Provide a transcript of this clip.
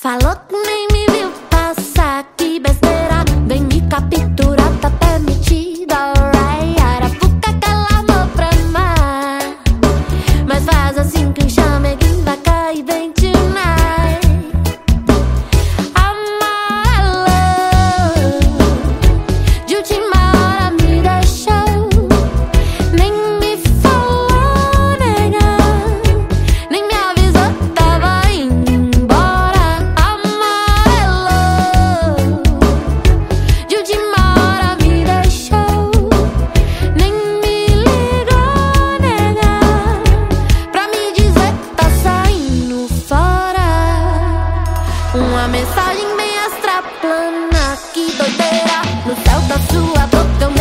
Falou que nem me viu passar, que besteira. Vem me capturar, tá permitida. Alright, arapuca que ela amou pra amar. Mas faz assim que chama que vai cair bem tonight. Amarelo, de última hora me deixou. Nem me falou, nega, nem me avisou, tava indo embora. Amarelo, de última hora me deixou. Nem me ligou, nega, pra me dizer que tá saindo fora. Uma mensagem bem extraplana, que doideira. No céu da sua boca eu